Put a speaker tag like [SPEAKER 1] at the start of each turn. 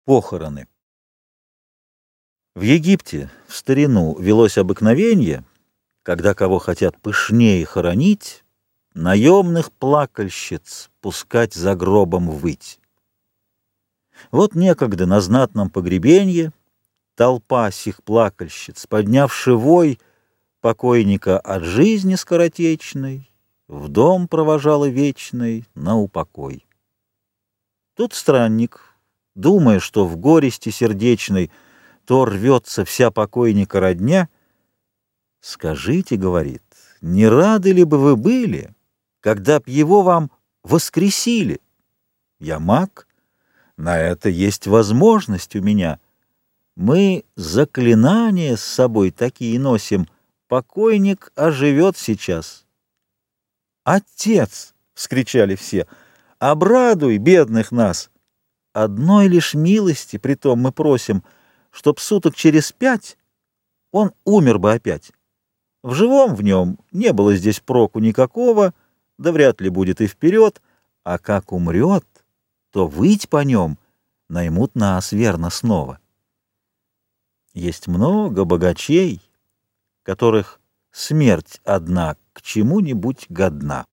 [SPEAKER 1] Похороны. В Египте в старину велось обыкновение, когда кого хотят пышнее хоронить, наемных плакальщиц пускать за гробом выть. Вот некогда на знатном погребенье толпа сих плакальщиц, поднявши вой, покойника от жизни скоротечной в дом провожала вечный на упокой. Тут странник, думая, что в горести сердечной то рвется вся покойника родня, «Скажите, — говорит, — не рады ли бы вы были, когда б его вам воскресили? Я маг, на это есть возможность у меня. Мы заклинания с собой такие носим, покойник оживет сейчас». «Отец!» — вскричали все. «Обрадуй бедных нас! Одной лишь милости притом мы просим, чтоб суток через 5 он умер бы опять. В живом в нем не было здесь проку никакого, да вряд ли будет и вперед, а как умрет, то выть по нем наймут нас верно снова». Есть много богачей, которых смерть одна к чему-нибудь годна.